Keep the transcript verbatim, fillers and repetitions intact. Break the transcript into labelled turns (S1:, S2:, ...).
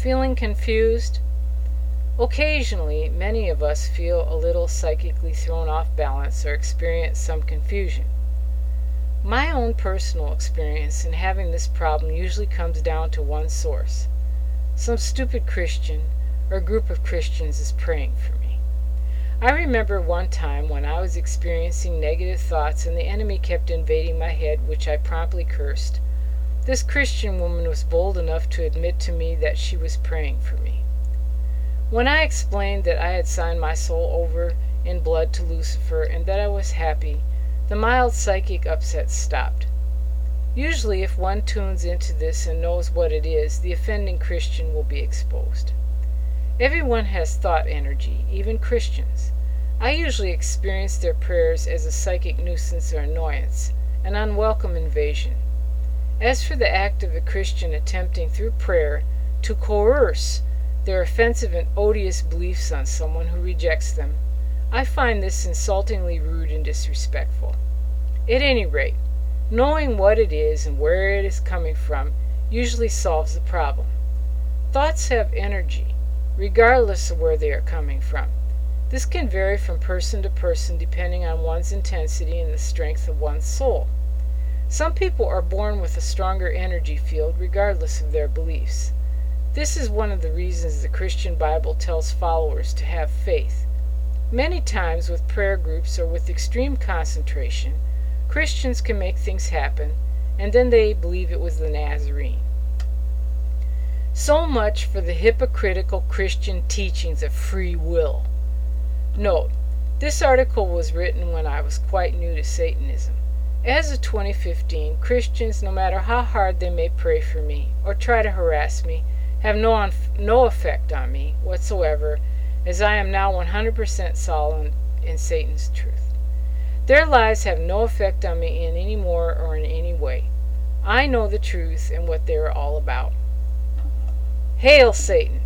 S1: Feeling confused? Occasionally, many of us feel a little psychically thrown off balance or experience some confusion. My own personal experience in having this problem usually comes down to one source. Some stupid Christian or group of Christians is praying for me. I remember one time when I was experiencing negative thoughts and the enemy kept invading my head, which I promptly cursed. This Christian woman was bold enough to admit to me that she was praying for me. When I explained that I had signed my soul over in blood to Lucifer and that I was happy, the mild psychic upset stopped. Usually, if one tunes into this and knows what it is, the offending Christian will be exposed. Everyone has thought energy, even Christians. I usually experience their prayers as a psychic nuisance or annoyance, an unwelcome invasion. As for the act of a Christian attempting through prayer to coerce their offensive and odious beliefs on someone who rejects them, I find this insultingly rude and disrespectful. At any rate, knowing what it is and where it is coming from usually solves the problem. Thoughts have energy, regardless of where they are coming from. This can vary from person to person depending on one's intensity and the strength of one's soul. Some people are born with a stronger energy field regardless of their beliefs. This is one of the reasons the Christian Bible tells followers to have faith. Many times with prayer groups or with extreme concentration, Christians can make things happen, and then they believe it was the Nazarene. So much for the hypocritical Christian teachings of free will. Note, this article was written when I was quite new to Satanism. As of twenty fifteen, Christians, no matter how hard they may pray for me or try to harass me, have no, on, no effect on me whatsoever, as I am now one hundred percent solid in Satan's truth. Their lies have no effect on me in any more or in any way. I know the truth and what they are all about. Hail Satan!